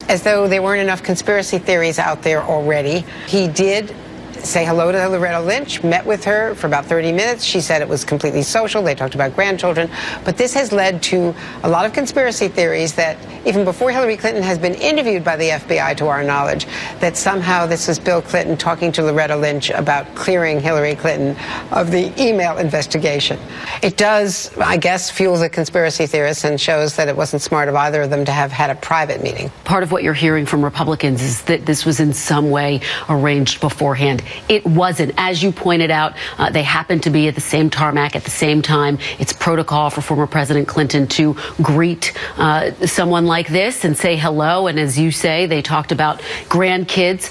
as though there weren't enough conspiracy theories out there already. He did say hello to Loretta Lynch, met with her for about 30 minutes. She said it was completely social. They talked about grandchildren. But this has led to a lot of conspiracy theories that even before Hillary Clinton has been interviewed by the FBI, to our knowledge, that somehow this was Bill Clinton talking to Loretta Lynch about clearing Hillary Clinton of the email investigation. It does, I guess, fuel the conspiracy theorists and shows that it wasn't smart of either of them to have had a private meeting. Part of what you're hearing from Republicans is that this was in some way arranged beforehand. It wasn't. As you pointed out, they happened to be at the same tarmac at the same time. It's protocol for former President Clinton to greet someone like this and say hello. And as you say, they talked about grandkids.